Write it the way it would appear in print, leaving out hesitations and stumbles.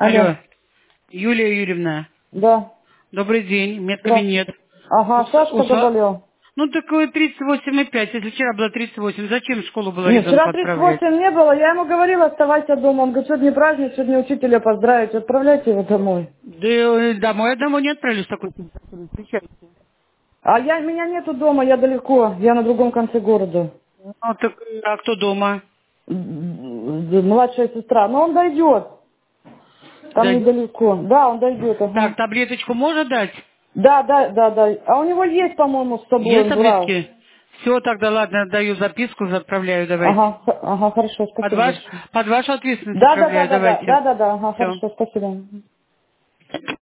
Алло. Алло, Юлия Юрьевна, Да. добрый день, медкабинет. Здравствуйте. Ага, Сашка заболел. Ну, такое 38,5, если вчера было 38, зачем в школу было Нет, вчера ребенка отправлять? 38 не было, я ему говорила, оставайся дома. Он говорит, сегодня праздник, сегодня учителя поздравить, отправляйте его домой. Да домой одного не отправлю с такой температурой, встречайте. А меня нету дома, я далеко, я на другом конце города. Ну, так, а кто дома? Младшая сестра, но он дойдет, там Да. недалеко. Да, он дойдет, ага. Так, таблеточку можно дать? Да. А у него есть, по-моему, с собой, Есть он брал. таблетки? Все, тогда ладно, даю записку, отправляю, давайте. Ага, хорошо, Под, спасибо ваш, большое. под вашу ответственность Да, отправляю, давайте. ага, Все. хорошо, спасибо.